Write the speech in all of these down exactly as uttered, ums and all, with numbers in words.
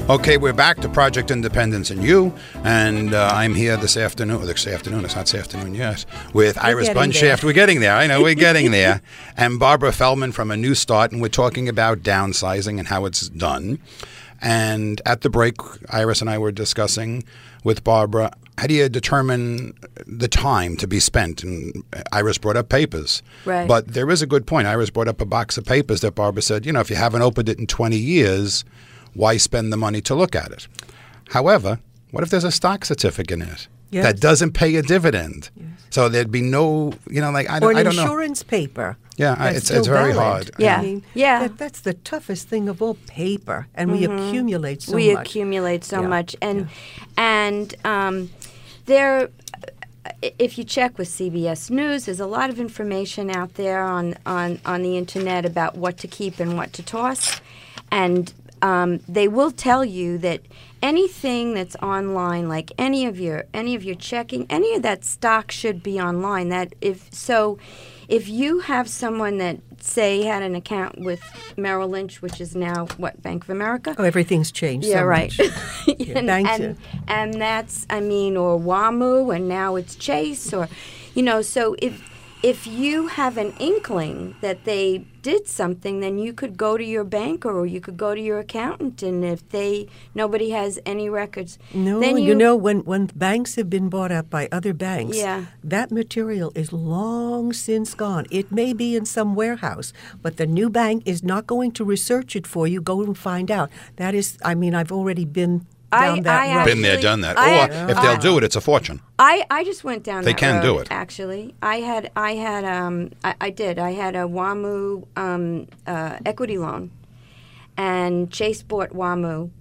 Okay, we're back to Project Independence and You, and uh, I'm here this afternoon. This afternoon, it's not this afternoon yet, with we're Iris Bunshaft. We're getting there. I know, we're getting there. And Barbara Feldman from A New Start, and we're talking about downsizing and how it's done. And at the break, Iris and I were discussing with Barbara, how do you determine the time to be spent? And Iris brought up papers. Right. But there is a good point. Iris brought up a box of papers that Barbara said, you know, if you haven't opened it in twenty years, why spend the money to look at it? However, what if there's a stock certificate in it yes. that doesn't pay a dividend? Yes. So there'd be no, you know, like, I don't, or an I don't know. insurance paper. Yeah, I, it's it's very valid. hard. Yeah, I mean, yeah. That, that's the toughest thing of all, paper, and mm-hmm. we accumulate so we much. We accumulate so yeah. much, and yeah. and um, there. If you check with C B S News, there's a lot of information out there on, on, on the internet about what to keep and what to toss. And um, they will tell you that anything that's online, like any of your any of your checking, any of that stock should be online. That if so, if you have someone that say had an account with Merrill Lynch, which is now what, Bank of America? Oh, everything's changed. Yeah, so right. Much. yeah, and, banks and, and that's, I mean, or WAMU, and now it's Chase, or, you know, so if if you have an inkling that they did something, then you could go to your banker or you could go to your accountant, and if they nobody has any records, no, then you, you know, when when banks have been bought up by other banks, yeah. that material is long since gone. It may be in some warehouse, but the new bank is not going to research it for you. Go and find out. That is, I mean, I've already been down I, that I road. Been there, done that. I, or yeah. if they'll I, do it, it's a fortune. I, I just went down they that can road, do it. Actually, I had I had um I, I did I had a WAMU um uh, equity loan, and Chase bought WAMU,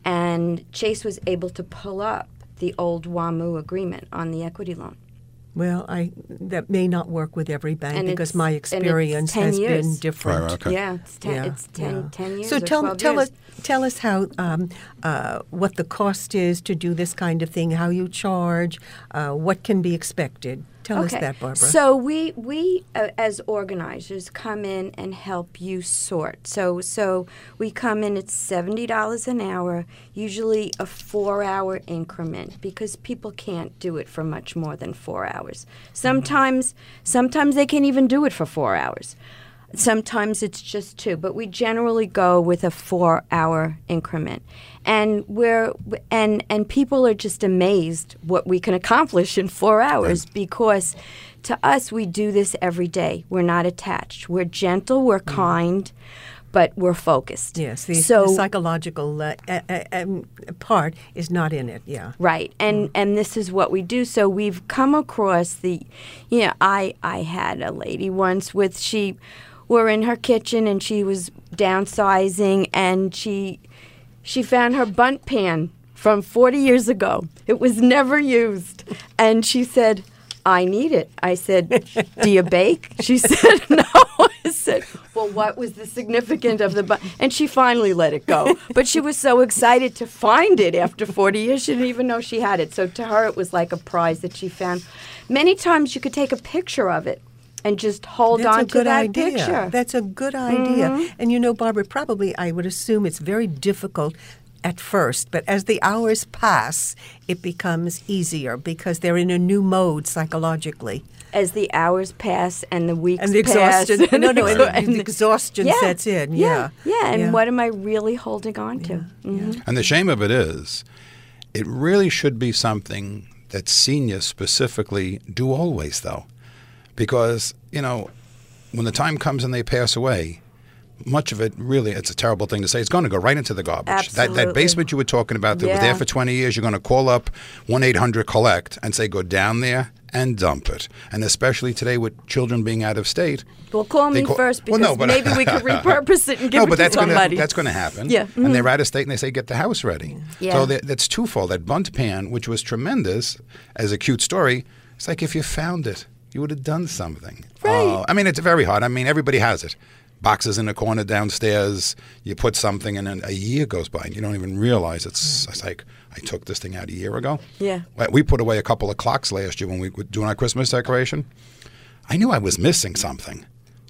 and Chase was able to pull up the old WAMU agreement on the equity loan. Well, I that may not work with every bank and because my experience has years. been different. Right, okay. Yeah, it's ten. Yeah, it's ten, yeah. ten years. So or tell twelve tell years. us tell us how um, uh, what the cost is to do this kind of thing, how you charge, uh, what can be expected. Tell okay. us that, Barbara. So we we uh, as organizers come in and help you sort. So so we come in at seventy dollars an hour, usually a four-hour increment, because people can't do it for much more than four hours. Sometimes sometimes they can't even do it for four hours. Sometimes it's just two, but we generally go with a four-hour increment, and we're and and people are just amazed what we can accomplish in four hours right. because to us we do this every day. We're not attached. We're gentle. We're mm. kind, but we're focused. Yes, the, so, the psychological uh, uh, uh, part is not in it. Yeah, right. And mm. and this is what we do. So we've come across the, you know, I I had a lady once with she. were in her kitchen and she was downsizing, and she she found her bunt pan from forty years ago. It was never used. And she said, I need it. I said, do you bake? She said, no. I said, well, what was the significance of the bunt? And she finally let it go. But she was so excited to find it after forty years, she didn't even know she had it. So to her, it was like a prize that she found. Many times you could take a picture of it and just hold That's on a good to that idea. picture. That's a good idea. Mm-hmm. And you know, Barbara, probably I would assume it's very difficult at first, but as the hours pass, it becomes easier because they're in a new mode psychologically. As the hours pass and the weeks and the pass. exhaustion, and no, no, and, and the, the exhaustion yeah, sets in. Yeah, yeah, yeah. And yeah. what am I really holding on to? Yeah, mm-hmm. yeah. And the shame of it is, it really should be something that seniors specifically do always, though, because you know, when the time comes and they pass away, much of it really, it's a terrible thing to say, it's going to go right into the garbage. Absolutely. That, that basement you were talking about that yeah. was there for twenty years, you're going to call up one eight hundred collect and say, go down there and dump it. And especially today with children being out of state. Well, call me call, first because well, no, but, maybe we could repurpose it and give no, it but to that's somebody. Gonna, that's going to happen. Yeah. Mm-hmm. And they're out of state and they say, get the house ready. Yeah. So that, that's twofold. That bunt pan, which was tremendous as a cute story, it's like if you found it, you would have done something. Right. Uh, I mean, it's very hard. I mean, everybody has it. Boxes in the corner downstairs, you put something and then a year goes by and you don't even realize it's, it's like, I took this thing out a year ago. Yeah. We put away a couple of clocks last year when we were doing our Christmas decoration. I knew I was missing something.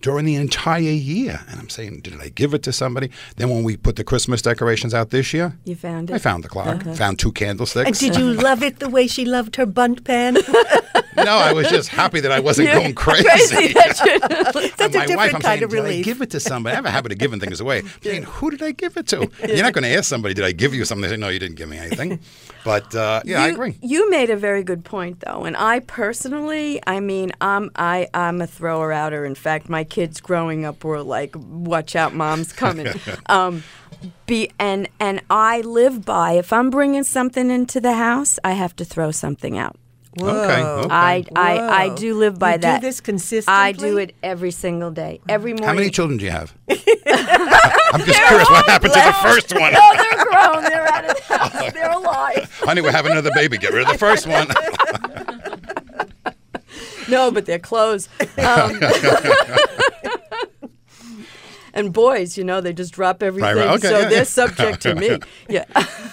during the entire year. And I'm saying, did I give it to somebody? Then when we put the Christmas decorations out this year, You found it? I found the clock, Okay. found two candlesticks. And did you love it the way she loved her bunt pan? No, I was just happy that I wasn't Yeah. going crazy. Crazy that you- Such And a my different wife, I'm kind saying, of did I relief. give it to somebody? I have a habit of giving things away. I'm saying, who did I give it to? You're not going to ask somebody, did I give you something? They say, no, you didn't give me anything. But, uh, yeah, I You- agree. You made a very good point, though, and I personally, I mean, I'm I I'm a thrower outer. In fact, my kids growing up were like, "Watch out, mom's coming." um, be and and I live by, if I'm bringing something into the house, I have to throw something out. Whoa. Okay, okay. I, I I Whoa. do live by You do that. this consistently? I do it every single day, every morning. How many children do you have? I'm just curious what happened to the first one. No, they're grown. They're out of the house. They're alive. Honey, we're having another baby. Get rid of the first one. No, but they're clothes. Um, and boys, you know, they just drop everything, right. Okay, so yeah, they're yeah. subject to me. Yeah.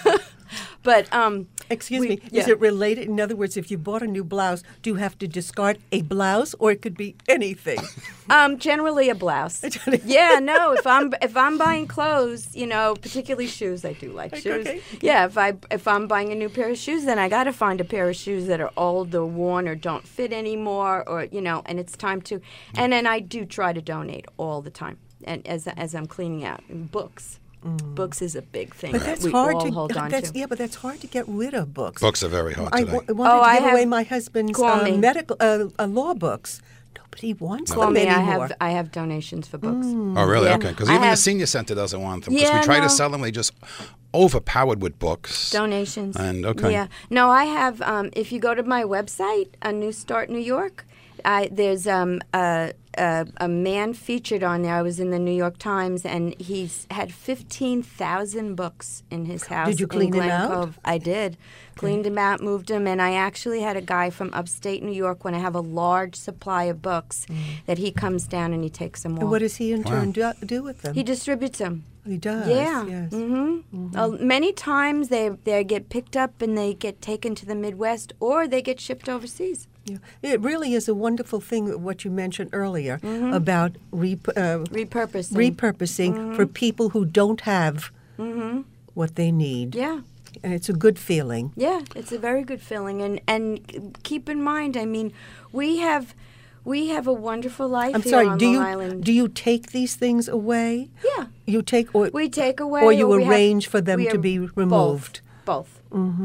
But um, Excuse we- me, yeah. is it related? In other words, if you bought a new blouse, do you have to discard a blouse, or it could be anything? Um, generally a blouse. Yeah, no. If I'm if I'm buying clothes, you know, particularly shoes, I do like shoes. okay. Yeah, if I if I'm buying a new pair of shoes, then I got to find a pair of shoes that are old or worn or don't fit anymore, or you know, and it's time to. And then I do try to donate all the time, and as as I'm cleaning out and books. Books is a big thing But that that's we hard all to hold on that's, to. Yeah, but that's hard to get rid of books. Books are very hard I today. w- wanted Oh, to I give away have- my husband's Call uh, me. medical uh, uh, law books. Nobody wants Call them me. I anymore. have I have donations for books. Oh, really? Yeah. Okay. Because I even the have- senior center doesn't want them. Because Yeah, we try no. to sell them, they just overpowered with books. Donations. And, okay. Yeah. No, I have. Um, if you go to my website, A New Start New York, I, there's um, a, a a man featured on there. I was in the New York Times, and he's had fifteen thousand books in his house. Did you in clean him Glen out? Cove. I did. Cleaned him out, moved him, and I actually had a guy from upstate New York, when I have a large supply of books, that he comes down and he takes them all. And what does he in turn do, do with them? he distributes them. He does. Yeah. Yes. Mm-hmm. Uh, many times they they get picked up and they get taken to the Midwest, or they get shipped overseas. Yeah. It really is a wonderful thing, what you mentioned earlier about rep- uh, Repurposing. repurposing for people who don't have what they need. Yeah. And it's a good feeling. Yeah, it's a very good feeling, and and keep in mind, I mean, we have we have a wonderful life I'm here sorry, on do Long you Island. do you take these things away? Yeah. You take or We take away, or you we have- arrange for them we to are- be removed. Both.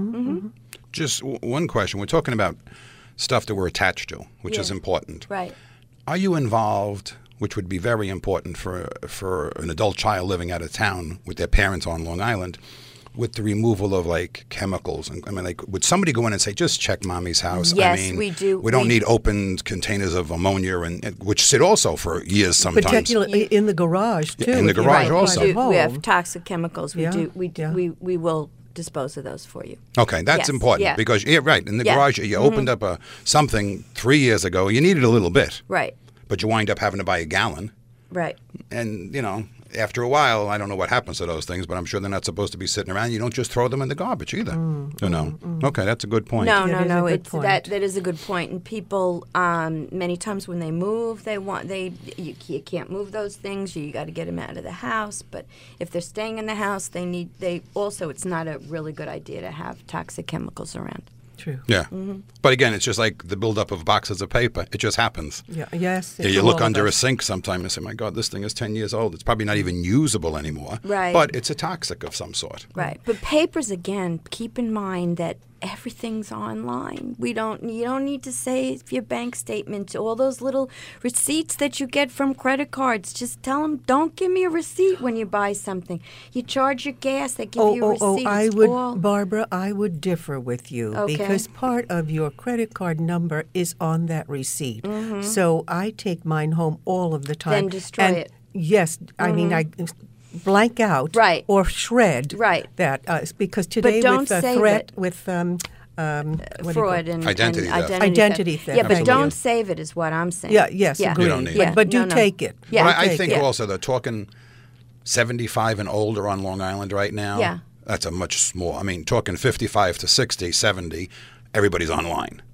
Just w- one question. We're talking about stuff that we're attached to, which Yeah. is important. Right. Are you involved, which would be very important for for an adult child living out of town with their parents on Long Island, with the removal of like chemicals? And I mean, like, would somebody go in and say, "Just check mommy's house"? Yes, I mean, we do. We don't We- need open containers of ammonia, and and- which sit also for years sometimes. Particularly in the garage too. in the if you garage have also. one We, at do, we have home. toxic chemicals. We Yeah, do. We, do, yeah. we we will dispose of those for you. Okay, that's Yes, important yeah. because yeah, right. In the Yeah. garage, you opened up a something three years ago. You needed a little bit, Right. but you wind up having to buy a gallon. Right. And, you know, after a while, I don't know what happens to those things, but I'm sure they're not supposed to be sitting around. You don't just throw them in the garbage either. you know. Okay, that's a good point. No, That no, is a no. good It's point. that that is a good point. And people, um, many times when they move, they want they you, you can't move those things. You got to get them out of the house. But if they're staying in the house, they need they also. It's not a really good idea to have toxic chemicals around. True. Yeah. But again, it's just like the buildup of boxes of paper. It just happens. Yeah. Yes. Yeah, it's you all look of under a us. sink sometime and say, my God, this thing is ten years old. It's probably not even usable anymore. Right. But it's a toxic of some sort. Right. But papers again. Keep in mind that everything's online. We don't. You don't need to save your bank statement. All those little receipts that you get from credit cards. Just tell them, don't give me a receipt when you buy something. You charge your gas. They give Oh, you a oh, receipt. oh! I It's would, all- Barbara. I would differ with you Okay. because part of your credit card number is on that receipt. So I take mine home all of the time. Then destroy and it. Yes, I mean I blank out Right. or shred Right. that uh, because today don't with uh, save threat it. with um, um, what do you fraud call- and Identity and theft. identity, Identity theft, Yeah, but thank you. don't save it is what I'm saying. Yeah, yes, yeah. agreed. don't need but it. but do No, no. take it. Yeah. But I, I Take think it. also they're talking seventy-five and older on Long Island right now. Yeah. That's a much small. I mean, talking fifty-five to sixty, seventy, everybody's online.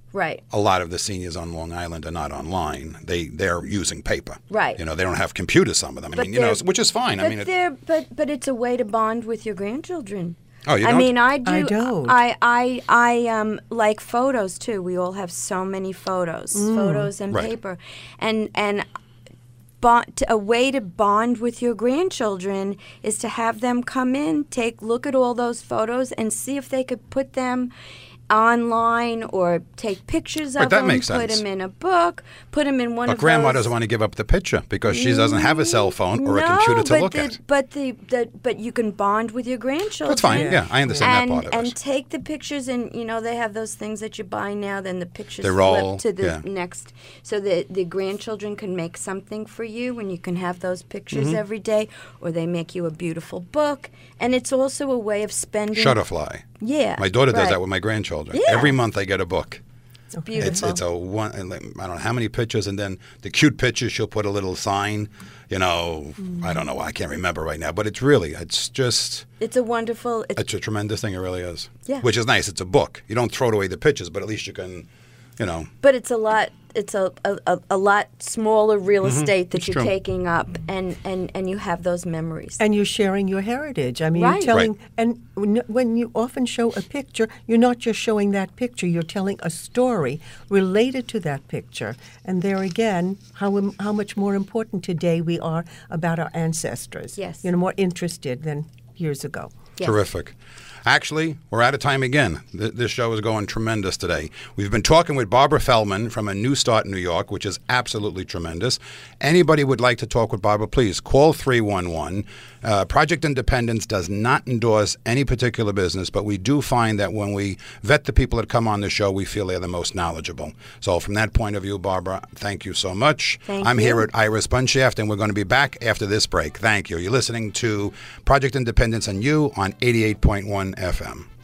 Right. A lot of the seniors on Long Island are not online. They they're using paper. Right. You know, they don't have computers. Some of them. I But mean, you know, they're- which is fine. But I mean, it, they're but but it's a way to bond with your grandchildren. Oh, you I don't? mean, I do. I don't. I I I um like photos too. We all have so many photos, photos and Right. paper, and and. Bond, a way to bond with your grandchildren is to have them come in, take look at all those photos, and see if they could put them online or take pictures of Right, that them, makes put sense. them in a book, put them in one but of grandma those. doesn't want to give up the picture because she doesn't have a cell phone or a No, computer to but look the, at. But the, the but you can bond with your grandchildren. That's fine. Yeah, I understand and, that part of and it. take the pictures, and you know they have those things that you buy now. Then the pictures They flip roll, to the yeah. next, so that the grandchildren can make something for you, and you can have those pictures Mm-hmm. every day, or they make you a beautiful book. And it's also a way of spending. Shutterfly. Yeah, My daughter does right. that with my grandchildren. Yeah. Every month I get a book. Beautiful. It's it's a one. I don't know how many pictures, and then the cute pictures. She'll put a little sign. You know, I don't know. I can't remember right now, but it's really, it's just, It's a wonderful. It's, it's a tremendous thing. It really is. Yeah. Which is nice. It's a book. You don't throw away the pictures, but at least you can, you know. But it's a lot. It's a, a, a lot smaller real estate that It's you're true. taking up, and, and, and you have those memories. And you're sharing your heritage. I mean, Right. you're telling, Right. and when- when you often show a picture, you're not just showing that picture, you're telling a story related to that picture. And there again, how im- how much more important today we are about our ancestors. Yes. You know, more interested than years ago. Yes. Terrific. Actually, we're out of time again. Th- this show is going tremendous today. We've been talking with Barbara Feldman from A New Start New York, which is absolutely tremendous. Anybody would like to talk with Barbara, please call three one one. Uh, Project Independence does not endorse any particular business, but we do find that when we vet the people that come on the show, we feel they're the most knowledgeable. So from that point of view, Barbara, thank you so much. Thank I'm you. here at Iris Bunshaft, and we're going to be back after this break. Thank you. You're listening to Project Independence and You on eighty-eight point one F M.